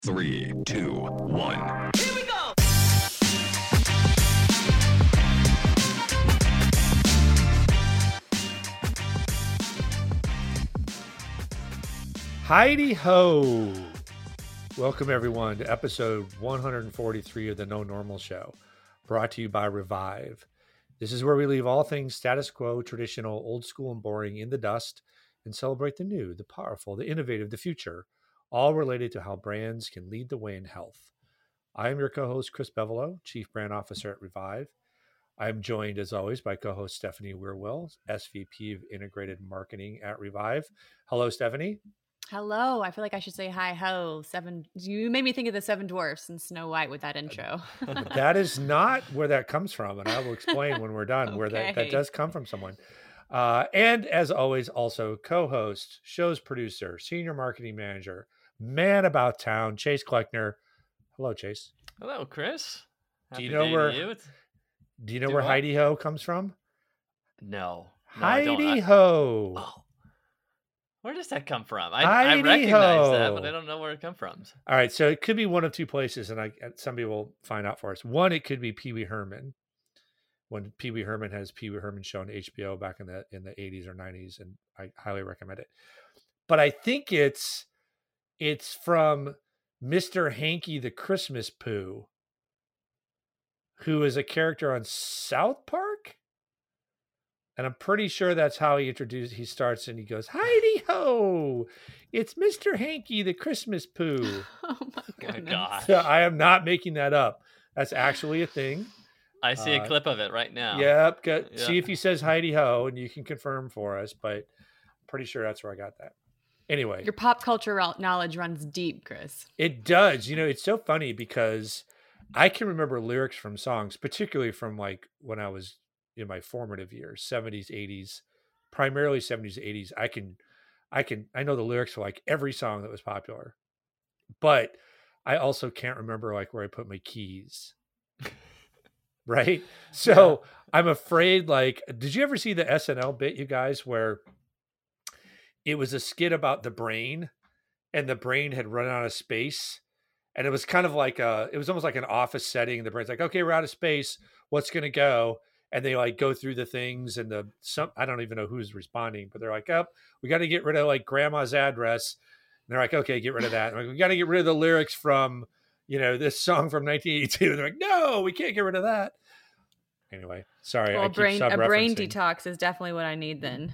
3, 2, 1. Here we go! Heidi ho! Welcome everyone to episode 143 of the No Normal Show, brought to you by Revive. This is where we leave all things status quo, traditional, old school, and boring in the dust and celebrate the new, the powerful, the innovative, the future, all related to how brands can lead the way in health. I am your co-host, Chris Bevelo, Chief Brand Officer at Revive. I am joined, as always, by co-host Stephanie Weirwell, SVP of Integrated Marketing at Revive. Hello, Stephanie. Hello. I feel like I should say hi ho. You made me think of the Seven Dwarfs and Snow White with that intro. That is not where that comes from, and I will explain when we're done where that does come from someone. And as always, also co-host, show's producer, senior marketing manager, man about town, Chase Kleckner. Hello, Chase. Hello, Chris. Do you know where Heidi Ho comes from? No. Heidi Ho. Oh. Where does that come from? I recognize that, but I don't know where it comes from. All right, so it could be one of two places, and somebody will find out for us. One, it could be Pee Wee Herman, when Pee Wee Herman has Pee Wee Herman show on HBO back in the 80s or 90s, and I highly recommend it. But I think it's from Mr. Hanky the Christmas Pooh, who is a character on South Park. And I'm pretty sure that's how he starts, and he goes, Heidi ho, it's Mr. Hanky the Christmas Pooh. Oh my gosh. So I am not making that up. That's actually a thing. I see a clip of it right now. Yep. See if he says Heidi ho, and you can confirm for us, but I'm pretty sure that's where I got that. Anyway. Your pop culture knowledge runs deep, Chris. It does. You know, it's so funny because I can remember lyrics from songs, particularly from like when I was in my formative years, 70s, 80s, primarily 70s, 80s. I know the lyrics for like every song that was popular, but I also can't remember like where I put my keys. Right. So I'm afraid, like, did you ever see the SNL bit, you guys, where it was a skit about the brain and the brain had run out of space? And it was kind of like it was almost like an office setting. The brain's like, okay, we're out of space. What's going to go? And they like go through the things and I don't even know who's responding, but they're like, oh, we got to get rid of like grandma's address. And they're like, okay, get rid of that. And like, we got to get rid of the lyrics from, this song from 1982. And they're like, no, we can't get rid of that. Anyway, sorry. Well, a brain detox is definitely what I need then.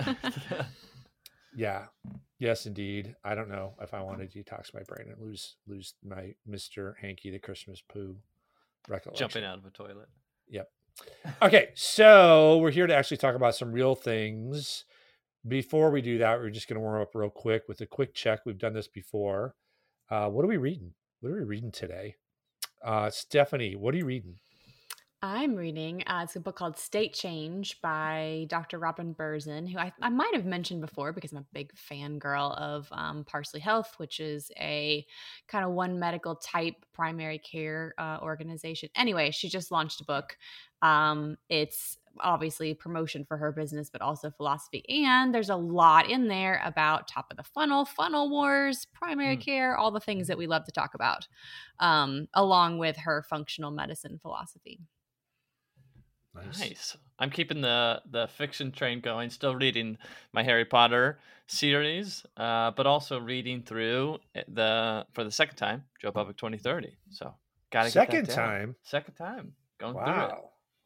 Yeah. Yes, indeed. I don't know if I want to detox my brain and lose my Mr. Hanky the Christmas Pooh recollection. Jumping out of a toilet. Yep. Okay, so we're here to actually talk about some real things. Before we do that, we're just going to warm up real quick with a quick check. We've done this before. What are we reading? What are we reading today? Stephanie, what are you reading? I'm reading, it's a book called State Change by Dr. Robin Berzin, who I might have mentioned before because I'm a big fangirl of Parsley Health, which is a kind of one medical type primary care organization. Anyway, she just launched a book. It's obviously promotion for her business, but also philosophy. And there's a lot in there about top of the funnel wars, primary care, all the things that we love to talk about, along with her functional medicine philosophy. Nice. I'm keeping the fiction train going, still reading my Harry Potter series, but also reading through for the second time, Joe Public 2030. So gotta get that down. Second time. Going through it.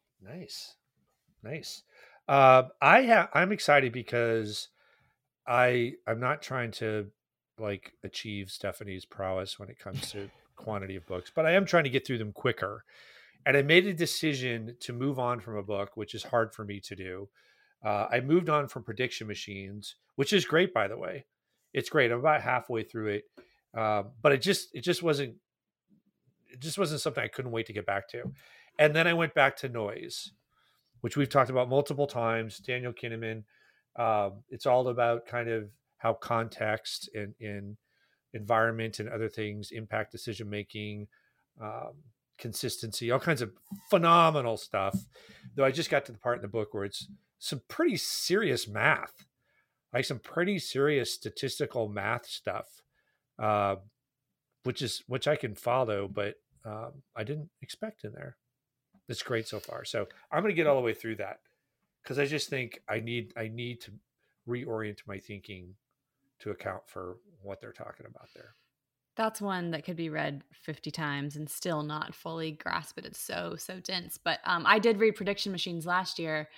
Nice. I'm excited because I'm not trying to like achieve Stephanie's prowess when it comes to quantity of books, but I am trying to get through them quicker. And I made a decision to move on from a book, which is hard for me to do. I moved on from Prediction Machines, which is great, by the way. It's great. I'm about halfway through it, but it just wasn't something I couldn't wait to get back to. And then I went back to Noise, which we've talked about multiple times. Daniel Kahneman. It's all about kind of how context and environment and other things impact decision making. Consistency, all kinds of phenomenal stuff. Though I just got to the part in the book where it's some pretty serious math, like some pretty serious statistical math stuff. which I can follow, but I didn't expect in there. It's great so far. So I'm going to get all the way through that because I just think I need to reorient my thinking to account for what they're talking about there. That's one that could be read 50 times and still not fully grasp it. It's so dense. But I did read Prediction Machines last year.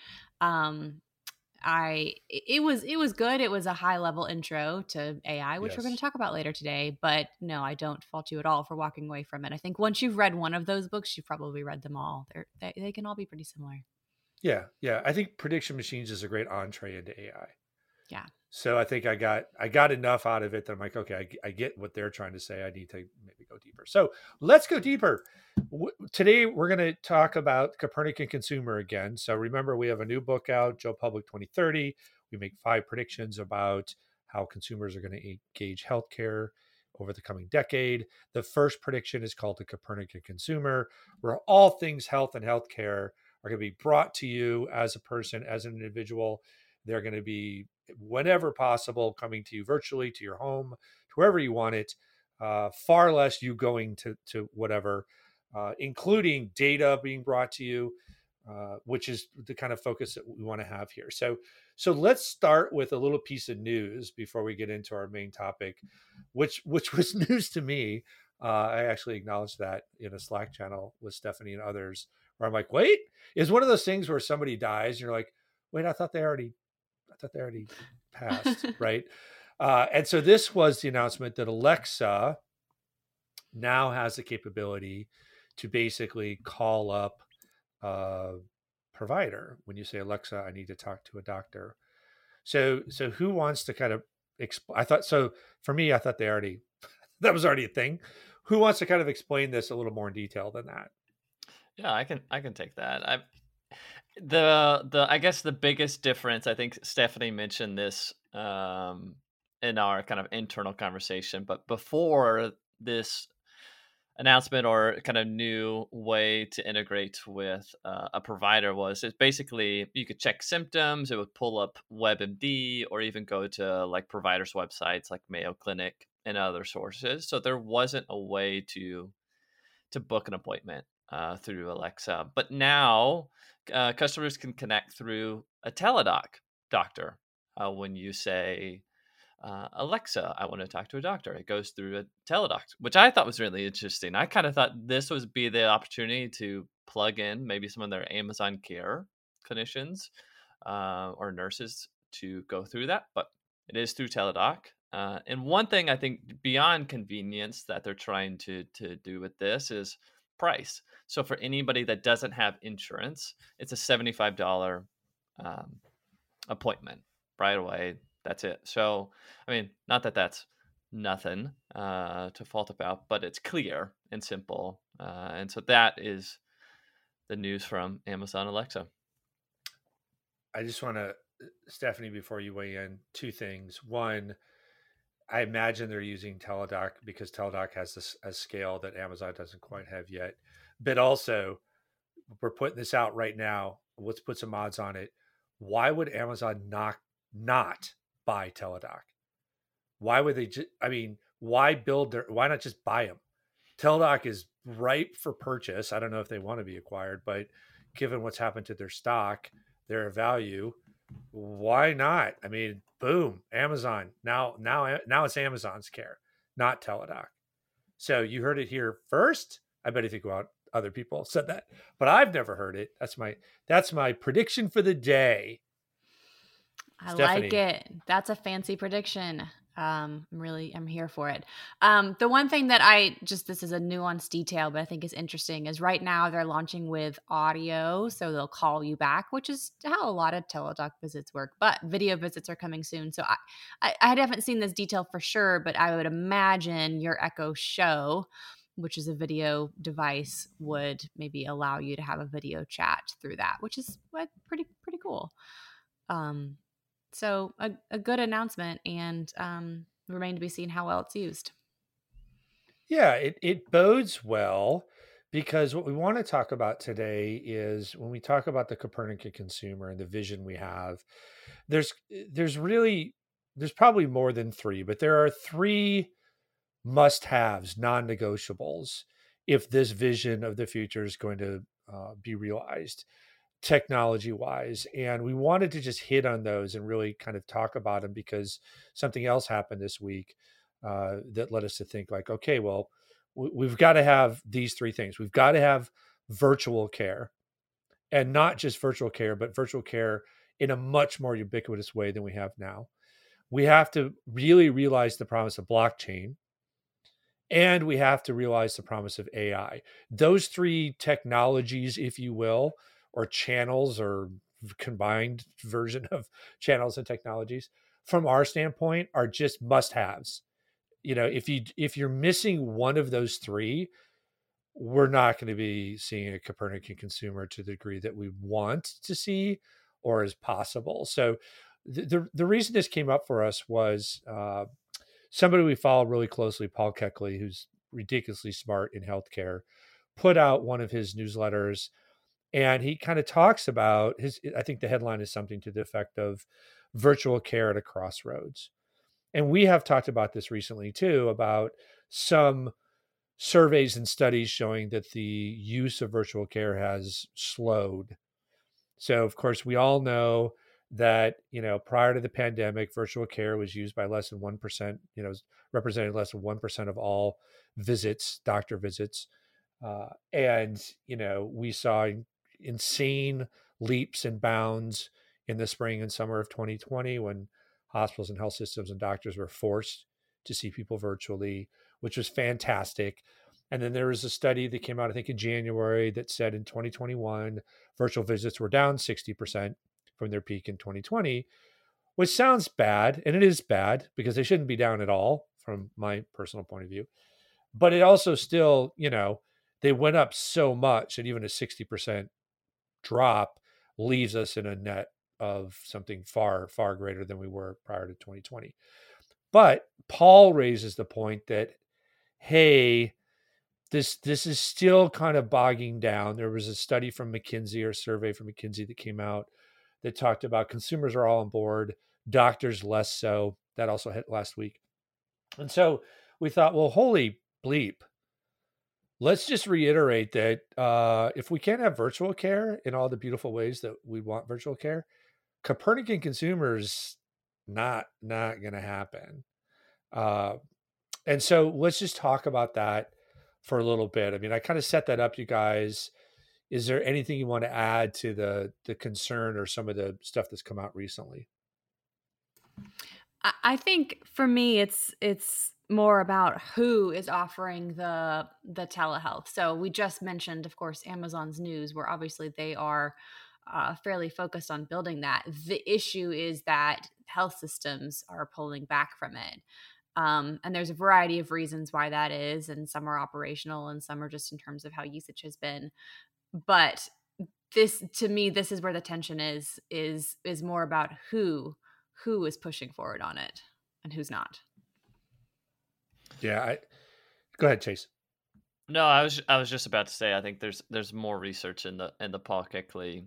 It was good. It was a high level intro to AI, which we're going to talk about later today. But no, I don't fault you at all for walking away from it. I think once you've read one of those books, you've probably read them all. They can all be pretty similar. Yeah. I think Prediction Machines is a great entree into AI. Yeah. So I think I got enough out of it that I'm like, okay, I get what they're trying to say. I need to maybe go deeper. So let's go deeper. Today, we're going to talk about Copernican Consumer again. So remember, we have a new book out, Joe Public 2030. We make 5 predictions about how consumers are going to engage healthcare over the coming decade. The first prediction is called the Copernican Consumer, where all things health and healthcare are going to be brought to you as a person, as an individual. They're going to be, whenever possible, coming to you virtually, to your home, to wherever you want it. Far less you going to whatever, including data being brought to you, which is the kind of focus that we want to have here. So let's start with a little piece of news before we get into our main topic, which was news to me. I actually acknowledged that in a Slack channel with Stephanie and others, where I'm like, wait, it's one of those things where somebody dies and you're like, wait, I thought they already passed, right? And so this was the announcement that Alexa now has the capability to basically call up a provider when you say, Alexa, I need to talk to a doctor. So who wants to kind of I thought, so for me, I thought that was already a thing. Who wants to kind of explain this a little more in detail than that? Yeah, I can take that. I guess the biggest difference, I think Stephanie mentioned this in our kind of internal conversation, but before this announcement or kind of new way to integrate with a provider was, it's basically you could check symptoms, it would pull up WebMD, or even go to like providers' websites like Mayo Clinic and other sources. So there wasn't a way to book an appointment through Alexa. But now customers can connect through a Teladoc doctor. When you say, Alexa, I want to talk to a doctor, it goes through a Teladoc, which I thought was really interesting. I kind of thought this would be the opportunity to plug in maybe some of their Amazon Care clinicians or nurses to go through that. But it is through Teladoc. And one thing I think beyond convenience that they're trying to do with this is price. So for anybody that doesn't have insurance, it's a $75 appointment right away. That's it. So, I mean, not that that's nothing to fault about, but it's clear and simple. And so that is the news from Amazon Alexa. I just want to, Stephanie, before you weigh in, 2 things. One, I imagine they're using Teladoc because Teladoc has a scale that Amazon doesn't quite have yet. But also, we're putting this out right now. Let's put some odds on it. Why would Amazon not buy Teladoc? Why would they why not just buy them? Teladoc is ripe for purchase. I don't know if they want to be acquired, but given what's happened to their stock, their value, why not? I mean, boom, Amazon. Now it's Amazon's care, not Teladoc. So you heard it here first. I bet you think about other people said that, but I've never heard it. That's my prediction for the day. I Stephanie. Like it. That's a fancy prediction. I'm here for it. The one thing that this is a nuanced detail, but I think is interesting, is right now they're launching with audio. So they'll call you back, which is how a lot of Teladoc visits work, but video visits are coming soon. So I haven't seen this detail for sure, but I would imagine your Echo Show, which is a video device, would maybe allow you to have a video chat through that, which is pretty cool. So a good announcement, and remain to be seen how well it's used. Yeah, it bodes well, because what we want to talk about today is when we talk about the Copernican Consumer and the vision we have, there's probably more than 3, but there are 3 must-haves, non-negotiables, if this vision of the future is going to be realized technology-wise. And we wanted to just hit on those and really kind of talk about them, because something else happened this week that led us to think like, okay, well, we've got to have these three things. We've got to have virtual care, and not just virtual care, but virtual care in a much more ubiquitous way than we have now. We have to really realize the promise of blockchain, and we have to realize the promise of AI. Those three technologies, if you will, or channels, or combined version of channels and technologies, from our standpoint, are just must-haves. If you're missing one of those three, we're not going to be seeing a Copernican consumer to the degree that we want to see or is possible. So the reason this came up for us was somebody we follow really closely, Paul Keckley, who's ridiculously smart in healthcare, put out one of his newsletters, and he kind of talks about I think the headline is something to the effect of virtual care at a crossroads. And we have talked about this recently too, about some surveys and studies showing that the use of virtual care has slowed. So, of course, we all know that, prior to the pandemic, virtual care was used by less than 1%, representing less than 1% of all visits, doctor visits. And we saw insane leaps and bounds in the spring and summer of 2020, when hospitals and health systems and doctors were forced to see people virtually, which was fantastic. And then there was a study that came out, I think, in January, that said in 2021, virtual visits were down 60% from their peak in 2020, which sounds bad. And it is bad, because they shouldn't be down at all from my personal point of view. But it also still, they went up so much that even a 60% drop leaves us in a net of something far, far greater than we were prior to 2020. But Paul raises the point that, hey, this is still kind of bogging down. There was a study from McKinsey, or a survey from McKinsey, that came out that talked about consumers are all on board, doctors less so. That also hit last week. And so we thought, well, holy bleep, let's just reiterate that if we can't have virtual care in all the beautiful ways that we want virtual care, Copernican consumers not going to happen. And so let's just talk about that for a little bit. I mean, I kind of set that up, you guys. Is there anything you want to add to the concern or some of the stuff that's come out recently? I think for me, it's more about who is offering the telehealth. So we just mentioned, of course, Amazon's News, where obviously they are fairly focused on building that. The issue is that health systems are pulling back from it. And there's a variety of reasons why that is, and some are operational and some are just in terms of how usage has been. But this, to me, this is where the tension is more about who is pushing forward on it and who's not. Yeah, go ahead, Chase. No, I was just about to say, I think there's more research in the Paul Keckley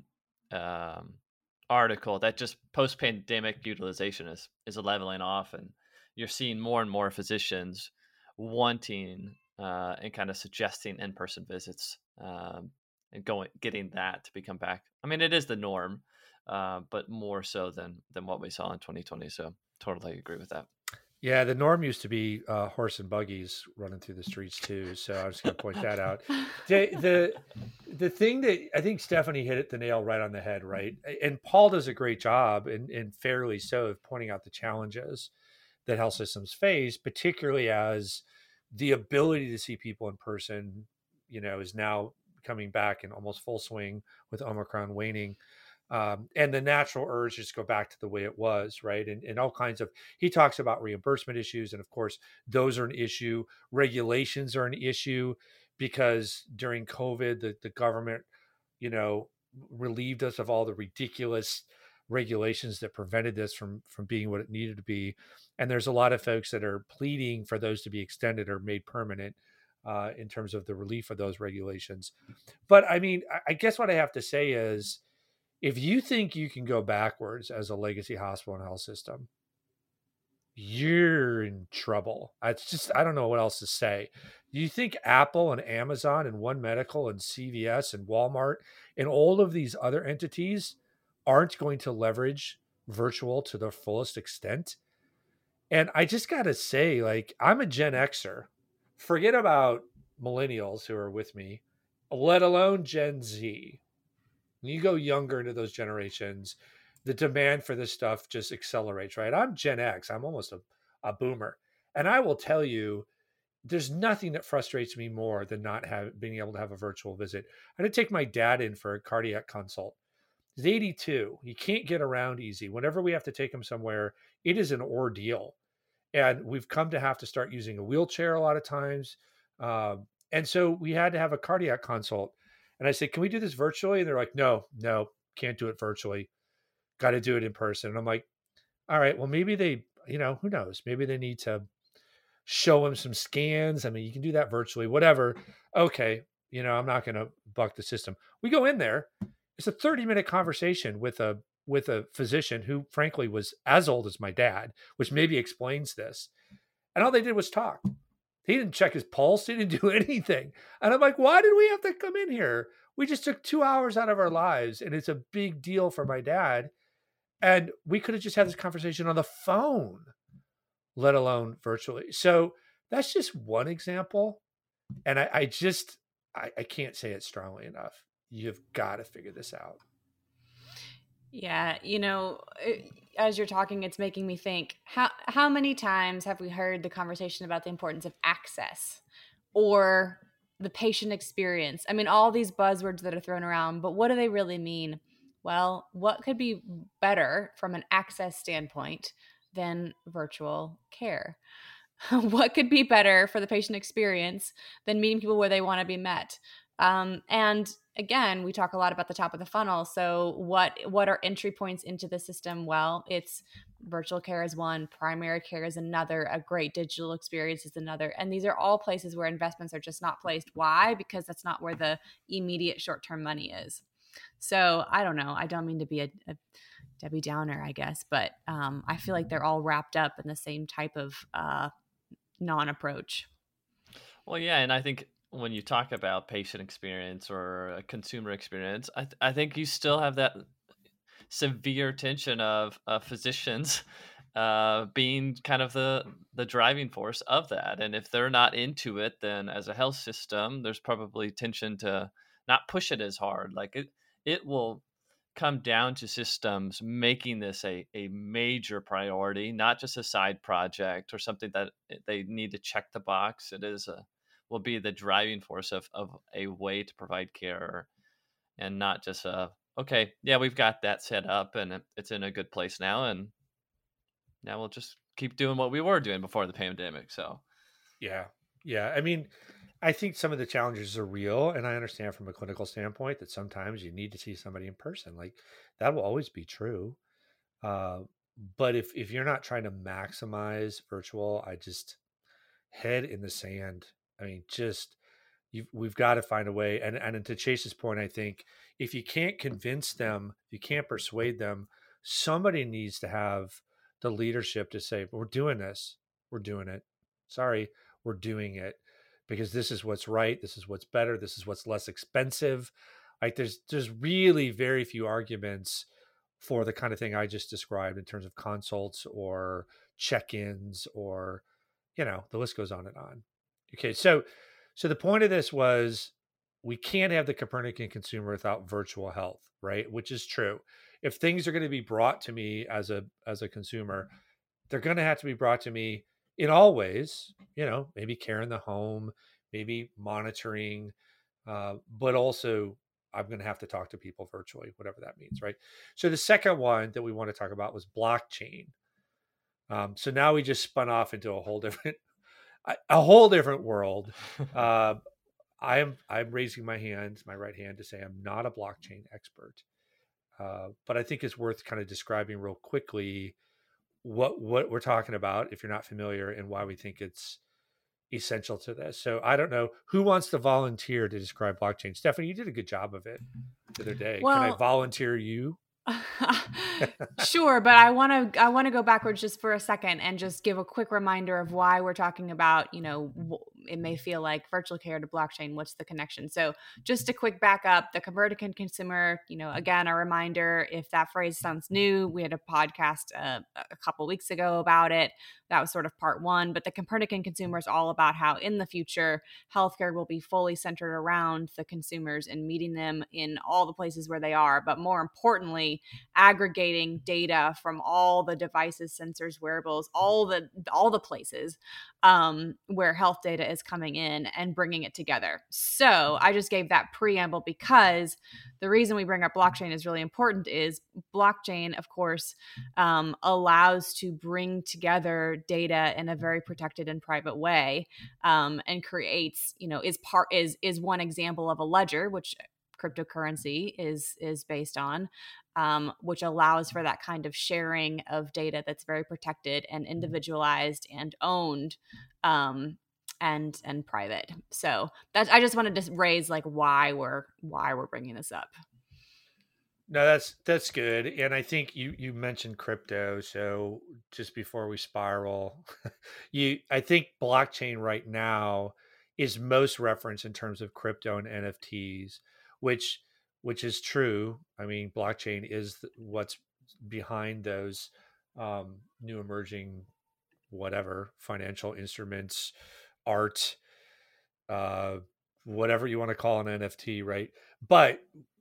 article that just post-pandemic utilization is leveling off, and you're seeing more and more physicians wanting and kind of suggesting in-person visits and getting that to become back. I mean, it is the norm, but more so than what we saw in 2020. So totally agree with that. Yeah, the norm used to be horse and buggies running through the streets too. So I was going to point that out. The thing that I think Stephanie hit the nail right on the head, right? And Paul does a great job, and fairly so, of pointing out the challenges that health systems face, particularly as the ability to see people in person, is now coming back in almost full swing with Omicron waning. And the natural urge just go back to the way it was, right? And all kinds of, he talks about reimbursement issues. And of course, those are an issue. Regulations are an issue, because during COVID, the government, relieved us of all the ridiculous regulations that prevented this from being what it needed to be. And there's a lot of folks that are pleading for those to be extended or made permanent in terms of the relief of those regulations. But I mean, I guess what I have to say is, if you think you can go backwards as a legacy hospital and health system, you're in trouble. It's just, I don't know what else to say. Do you think Apple and Amazon and One Medical and CVS and Walmart and all of these other entities aren't going to leverage virtual to the fullest extent? And I just got to say, like, I'm a Gen Xer. Forget about millennials who are with me, let alone Gen Z. When you go younger into those generations, the demand for this stuff just accelerates, right? I'm Gen X. I'm almost a boomer. And I will tell you, there's nothing that frustrates me more than not being able to have a virtual visit. I had to take my dad in for a cardiac consult. He's 82. He can't get around easy. Whenever we have to take him somewhere, it is an ordeal. And we've come to have to start using a wheelchair a lot of times. And so we had to have a cardiac consult. And I said, can we do this virtually? And they're like, no, can't do it virtually. Got to do it in person. And I'm like, all right, well, maybe they, who knows? Maybe they need to show him some scans. I mean, you can do that virtually, whatever. Okay. I'm not going to buck the system. We go in there. It's a 30-minute conversation with a physician who frankly was as old as my dad, which maybe explains this. And all they did was talk. He didn't check his pulse. He didn't do anything. And I'm like, why did we have to come in here? We just took 2 hours out of our lives. And it's a big deal for my dad. And we could have just had this conversation on the phone, let alone virtually. So that's just one example. And I can't say it strongly enough. You've got to figure this out. Yeah, as you're talking, it's making me think, how many times have we heard the conversation about the importance of access or the patient experience? I mean, all these buzzwords that are thrown around, but what do they really mean? Well, what could be better from an access standpoint than virtual care? What could be better for the patient experience than meeting people where they want to be met? And again, we talk a lot about the top of the funnel. So what are entry points into the system? Well, it's virtual care is one, primary care is another, a great digital experience is another. And these are all places where investments are just not placed. Why? Because that's not where the immediate short-term money is. So I don't know. I don't mean to be a Debbie Downer, I guess, but I feel like they're all wrapped up in the same type of non-approach. Well, yeah. And I think when you talk about patient experience or a consumer experience, I think you still have that severe tension of physicians being kind of the driving force of that. And if they're not into it, then as a health system, there's probably tension to not push it as hard. Like it will come down to systems making this a major priority, not just a side project or something that they need to check the box. It will be the driving force of a way to provide care, and not just okay, yeah, we've got that set up and it's in a good place now, and now we'll just keep doing what we were doing before the pandemic. So yeah. I mean, I think some of the challenges are real, and I understand from a clinical standpoint that sometimes you need to see somebody in person. Like that will always be true. But if you're not trying to maximize virtual, I just head in the sand. I mean, we've got to find a way. And to Chase's point, I think if you can't convince them, you can't persuade them, somebody needs to have the leadership to say, we're doing this. We're doing it. Sorry, we're doing it because this is what's right. This is what's better. This is what's less expensive. Like there's really very few arguments for the kind of thing I just described in terms of consults or check-ins or, the list goes on and on. Okay. So the point of this was we can't have the Copernican consumer without virtual health, right? Which is true. If things are going to be brought to me as a consumer, they're going to have to be brought to me in all ways, maybe care in the home, maybe monitoring, but also I'm going to have to talk to people virtually, whatever that means, right? So the second one that we want to talk about was blockchain. So now we just spun off into a whole different world. I'm raising my right hand to say I'm not a blockchain expert, but I think it's worth kind of describing real quickly what we're talking about if you're not familiar and why we think it's essential to this. So I don't know who wants to volunteer to describe blockchain. Stephanie, you did a good job of it the other day. Well, can I volunteer you? Sure, but I want to go backwards just for a second and just give a quick reminder of why we're talking about, it may feel like virtual care to blockchain. What's the connection? So just a quick backup, the Copernican consumer, again, a reminder, if that phrase sounds new, we had a podcast a couple weeks ago about it. That was sort of part one, but the Copernican consumer is all about how in the future, healthcare will be fully centered around the consumers and meeting them in all the places where they are. But more importantly, aggregating data from all the devices, sensors, wearables, all the places where health data is coming in and bringing it together. So I just gave that preamble because the reason we bring up blockchain is really important is blockchain, of course, allows to bring together data in a very protected and private way, and creates, is one example of a ledger, which cryptocurrency is based on, which allows for that kind of sharing of data that's very protected and individualized and owned, and private. So I just wanted to raise like why we're bringing this up. No, that's good. And I think you mentioned crypto. So just before we spiral, I think blockchain right now is most referenced in terms of crypto and NFTs, which is true. I mean, blockchain is what's behind those new emerging whatever financial instruments, art, whatever you want to call an NFT, right? But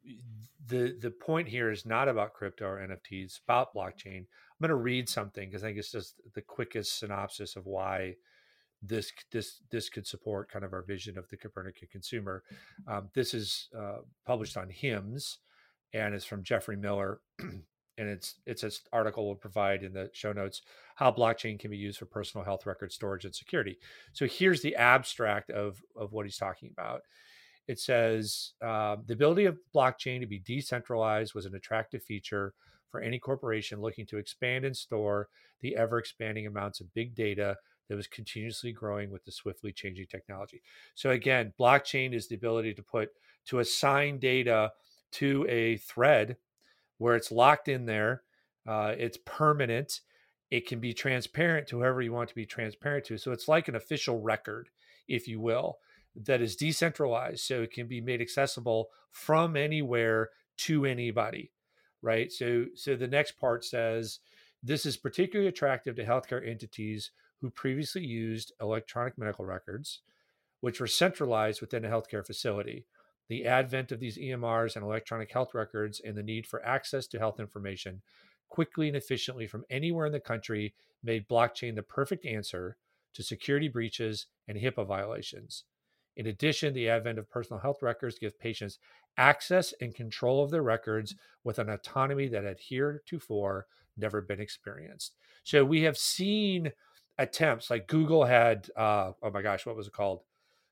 the point here is not about crypto or NFTs, it's about blockchain. I'm going to read something because I think it's just the quickest synopsis of why this could support kind of our vision of the Copernican consumer. This is published on HIMSS, and it's from Jeffrey Miller. And it's an article we'll provide in the show notes, how blockchain can be used for personal health record storage and security. So here's the abstract of what he's talking about. It says, the ability of blockchain to be decentralized was an attractive feature for any corporation looking to expand and store the ever-expanding amounts of big data that was continuously growing with the swiftly changing technology. So again, blockchain is the ability to assign data to a thread where it's locked in there. It's permanent. It can be transparent to whoever you want to be transparent to. So it's like an official record, if you will, that is decentralized. So it can be made accessible from anywhere to anybody, right? So the next part says, this is particularly attractive to healthcare entities who previously used electronic medical records, which were centralized within a healthcare facility. The advent of these EMRs and electronic health records and the need for access to health information quickly and efficiently from anywhere in the country made blockchain the perfect answer to security breaches and HIPAA violations. In addition, the advent of personal health records give patients access and control of their records with an autonomy that had heretofore never been experienced. So we have seen attempts like Google had, oh my gosh, what was it called?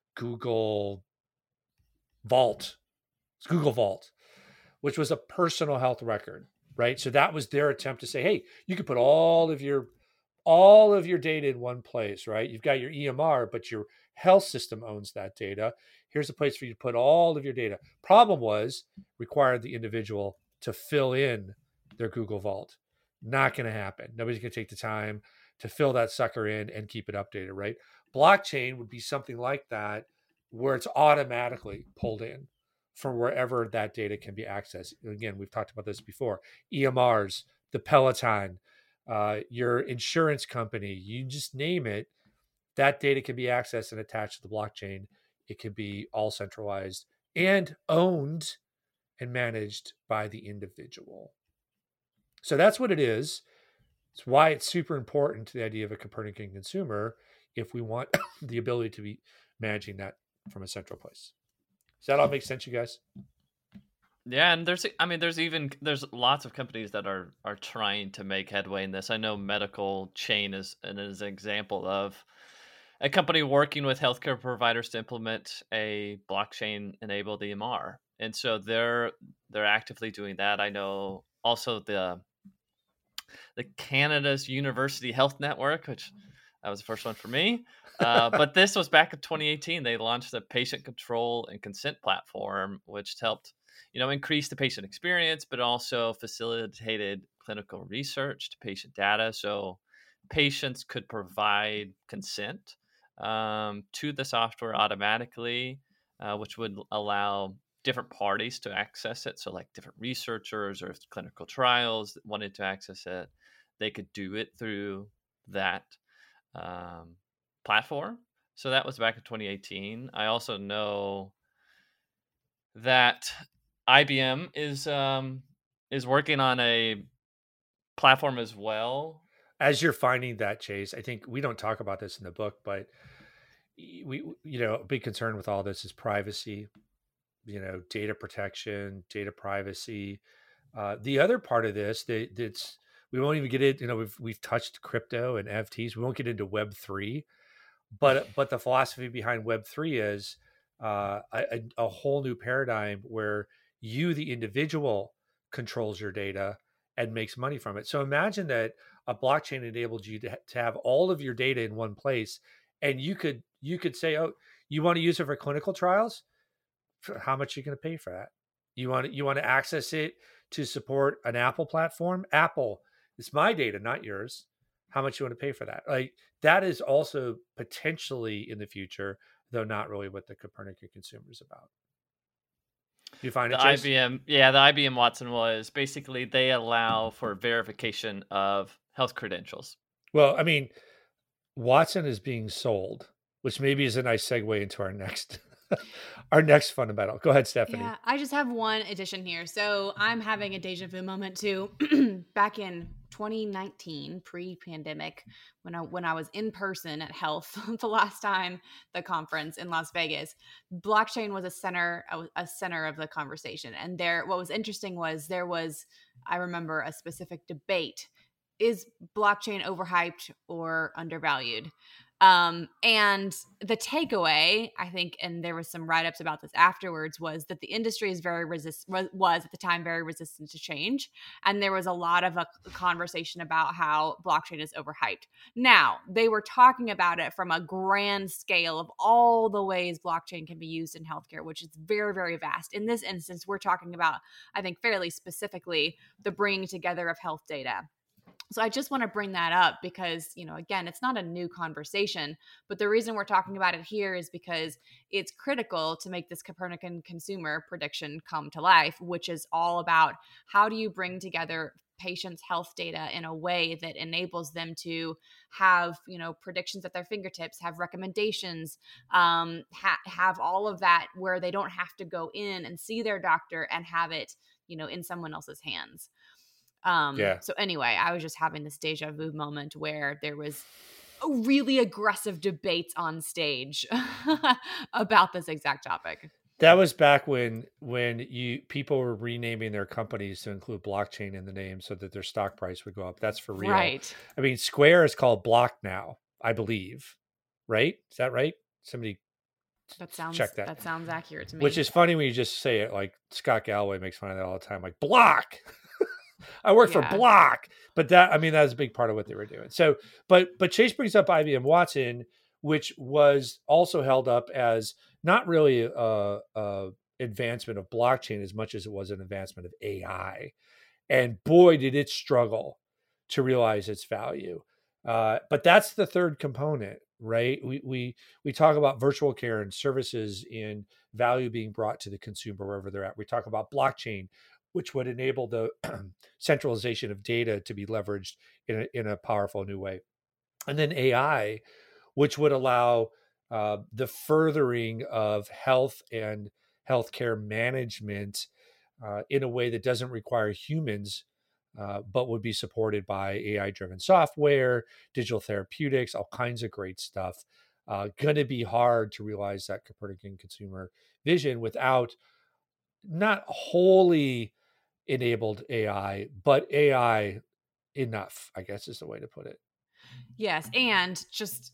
Google Vault. It's Google Vault, which was a personal health record, right? So that was their attempt to say, hey, you can put all of your data in one place, right? You've got your EMR, but your health system owns that data. Here's a place for you to put all of your data. Problem was, required the individual to fill in their Google Vault. Not going to happen. Nobody's going to take the time to fill that sucker in and keep it updated, right? Blockchain would be something like that, where it's automatically pulled in from wherever that data can be accessed. Again, we've talked about this before. EMRs, the Peloton, your insurance company, you just name it, that data can be accessed and attached to the blockchain. It can be all centralized and owned and managed by the individual. So that's what it is. It's why it's super important to the idea of a Copernican consumer if we want the ability to be managing that from a central place. Does that all make sense, you guys? Yeah, and there's lots of companies that are trying to make headway in this. I know Medical Chain is an example of a company working with healthcare providers to implement a blockchain-enabled EMR, and so they're actively doing that. I know also the Canada's University Health Network, which that was the first one for me. But this was back in 2018. They launched a patient control and consent platform, which helped increased the patient experience, but also facilitated clinical research to patient data. So patients could provide consent to the software automatically, which would allow different parties to access it. So, like different researchers or clinical trials that wanted to access it, they could do it through that platform. So that was back in 2018. I also know that IBM is working on a platform as well. As you're finding that, Chase, I think we don't talk about this in the book, but we, a big concern with all this is privacy, data protection, data privacy. The other part of this that's we won't even get it. We've touched crypto and NFTs. We won't get into Web3, but the philosophy behind Web3 is a whole new paradigm where you, the individual, controls your data and makes money from it. So imagine that a blockchain enabled you to have all of your data in one place, and you could say, oh, you want to use it for clinical trials? How much are you going to pay for that? You want to access it to support an Apple platform? Apple, it's my data, not yours. How much you want to pay for that? Like, that is also potentially in the future, though not really what the Copernican consumer is about. Do you find the it, Chase? the IBM Watson was basically they allow for verification of health credentials. Well, I mean, Watson is being sold, which maybe is a nice segue into our next our next fundamental. Go ahead, Stephanie. Yeah, I just have one addition here. So I'm having a deja vu moment too. Back in 2019, pre-pandemic, when I was in person at Health the last time, the conference in Las Vegas, blockchain was a center of the conversation. And what was interesting was I remember a specific debate: is blockchain overhyped or undervalued? And the takeaway, I think, and there was some write-ups about this afterwards, was that the industry is was at the time very resistant to change. And there was a lot of a conversation about how blockchain is overhyped. Now, they were talking about it from a grand scale of all the ways blockchain can be used in healthcare, which is very, very vast. In this instance, we're talking about, I think, fairly specifically the bringing together of health data. So I just want to bring that up because, again, it's not a new conversation, but the reason we're talking about it here is because it's critical to make this Copernican consumer prediction come to life, which is all about how do you bring together patients' health data in a way that enables them to have, predictions at their fingertips, have recommendations, have all of that where they don't have to go in and see their doctor and have it, in someone else's hands. So anyway, I was just having this deja vu moment where there was really aggressive debates on stage about this exact topic. That was back when people were renaming their companies to include blockchain in the name so that their stock price would go up. That's for real. Right. I mean, Square is called Block now, I believe. Right? Is that right? Somebody check that. That sounds accurate to me. Which is funny when you just say it. Like Scott Galloway makes fun of that all the time. Like, Block. I work for Block, but that was a big part of what they were doing. So, but Chase brings up IBM Watson, which was also held up as not really a advancement of blockchain as much as it was an advancement of AI. And boy, did it struggle to realize its value. But that's the third component, right? We talk about virtual care and services in value being brought to the consumer wherever they're at. We talk about blockchain, which would enable the centralization of data to be leveraged in a powerful new way. And then AI, which would allow the furthering of health and healthcare management in a way that doesn't require humans, but would be supported by AI-driven software, digital therapeutics, all kinds of great stuff. Going to be hard to realize that Copernican consumer vision without not wholly enabled AI, but AI enough, I guess is the way to put it. Yes. And just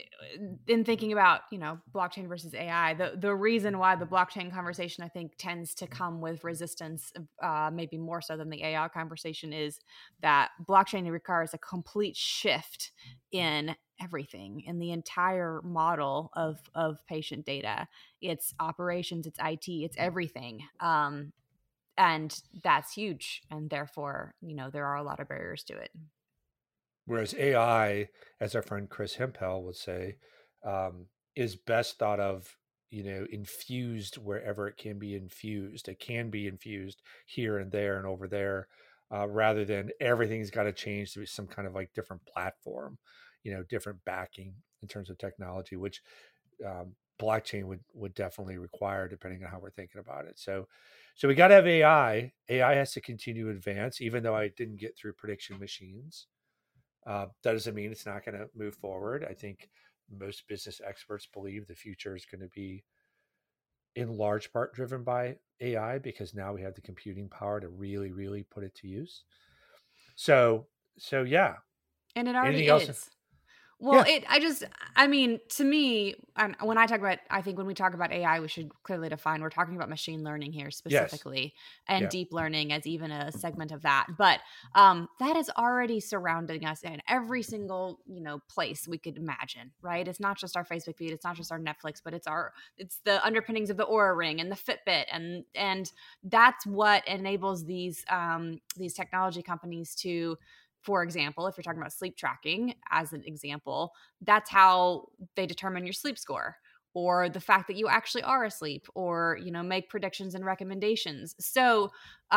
in thinking about, blockchain versus AI, the reason why the blockchain conversation, I think, tends to come with resistance, maybe more so than the AI conversation, is that blockchain requires a complete shift in everything, in the entire model of patient data. It's operations, it's IT, it's everything. And that's huge. And therefore, there are a lot of barriers to it. Whereas AI, as our friend Chris Hempel would say, is best thought of, infused wherever it can be infused. It can be infused here and there and over there, rather than everything's got to change to be some kind of like different platform, different backing in terms of technology, which blockchain would definitely require, depending on how we're thinking about it. So we got to have AI. AI has to continue to advance, even though I didn't get through prediction machines. That doesn't mean it's not going to move forward. I think most business experts believe the future is going to be in large part driven by AI, because now we have the computing power to really, really put it to use. So yeah. And it already Anything is. else? Well, Yeah. to me, when I think when we talk about AI, we should clearly define, we're talking about machine learning here specifically, and Yeah. deep learning as even a segment of that. But that is already surrounding us in every single, place we could imagine, right? It's not just our Facebook feed, it's not just our Netflix, but it's the underpinnings of the Oura Ring and the Fitbit, and that's what enables these technology companies to. For example, if you're talking about sleep tracking as an example, that's how they determine your sleep score, or the fact that you actually are asleep, or, make predictions and recommendations. So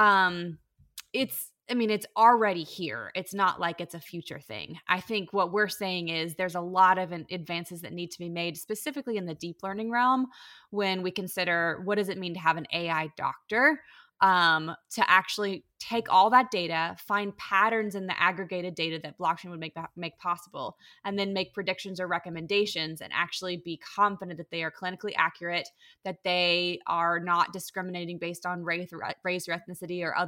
it's already here. It's not like it's a future thing. I think what we're saying is there's a lot of advances that need to be made, specifically in the deep learning realm, when we consider what does it mean to have an AI doctor, to actually take all that data, find patterns in the aggregated data that blockchain would make possible, and then make predictions or recommendations, and actually be confident that they are clinically accurate, that they are not discriminating based on race or ethnicity or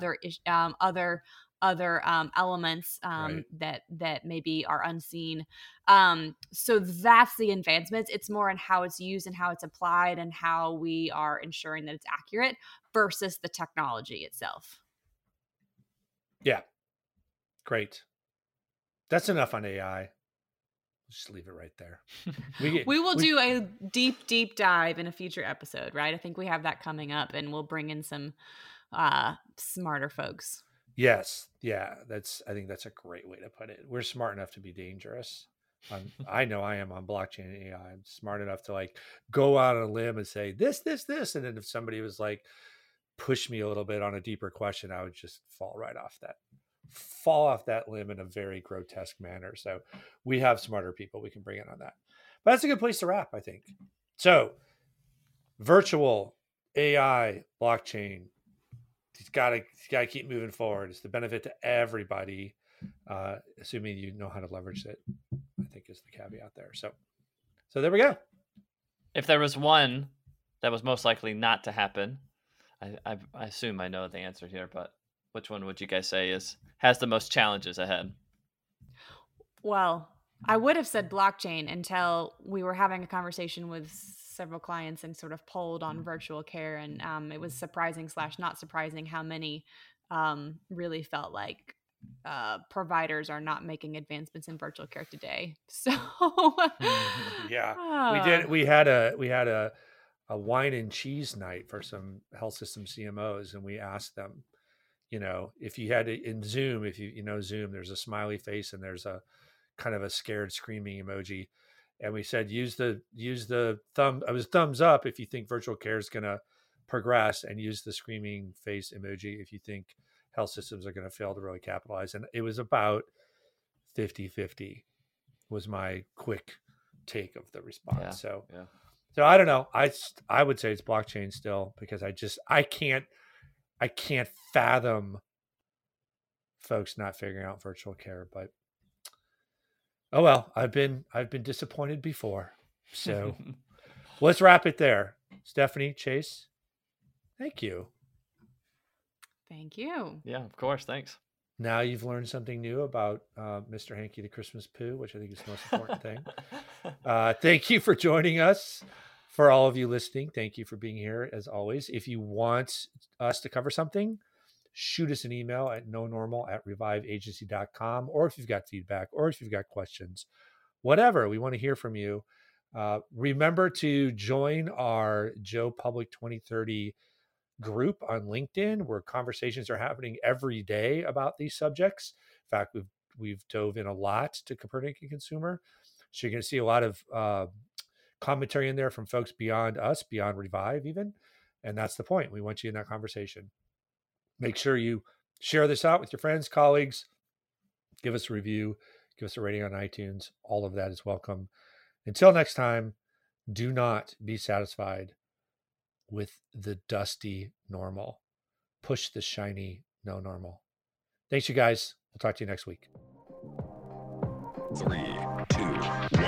other elements Right. that maybe are unseen. So that's the advancements. It's more on how it's used and how it's applied and how we are ensuring that it's accurate versus the technology itself. Yeah. Great. That's enough on AI. Just leave it right there. We will do a deep dive in a future episode, right? I think we have that coming up, and we'll bring in some smarter folks. Yes. Yeah. I think that's a great way to put it. We're smart enough to be dangerous. I know I am on blockchain and AI. I'm smart enough to like go out on a limb and say this. And then if somebody was like, push me a little bit on a deeper question, I would just fall off that limb in a very grotesque manner. So we have smarter people we can bring in on that. But that's a good place to wrap, I think. So virtual AI blockchain, it's got to keep moving forward. It's the benefit to everybody, assuming you know how to leverage it, I think is the caveat there. So there we go. If there was one that was most likely not to happen, I assume I know the answer here, but which one would you guys say has the most challenges ahead? Well, I would have said blockchain until we were having a conversation with several clients and sort of polled on virtual care, and it was surprising / not surprising how many really felt like providers are not making advancements in virtual care today. So yeah, we did. We had a wine and cheese night for some health system CMOs, and we asked them, if you had to, in Zoom, if you know Zoom, there's a smiley face and there's a kind of a scared screaming emoji, and we said use the thumb. It was thumbs up if you think virtual care is going to progress, and use the screaming face emoji if you think health systems are going to fail to really capitalize. And it was about 50-50 was my quick take of the response. So I don't know. I would say it's blockchain still, because I can't fathom folks not figuring out virtual care. But oh well, I've been disappointed before. So let's wrap it there. Stephanie, Chase, thank you. Thank you. Yeah, of course. Thanks. Now you've learned something new about Mr. Hanky the Christmas Poo, which I think is the most important thing. Thank you for joining us. For all of you listening, thank you for being here as always. If you want us to cover something, shoot us an email at nonormal@reviveagency.com, or if you've got feedback, or if you've got questions, whatever, we want to hear from you. Remember to join our Joe Public 2030 group on LinkedIn where conversations are happening every day about these subjects. In fact, we've dove in a lot to Copernican Consumer. So you're going to see a lot of commentary in there from folks beyond us, beyond Revive even. And that's the point. We want you in that conversation. Make sure you share this out with your friends, colleagues. Give us a review. Give us a rating on iTunes. All of that is welcome. Until next time, do not be satisfied with the dusty normal. Push the shiny no normal. Thanks, you guys. We'll talk to you next week. 3, 2,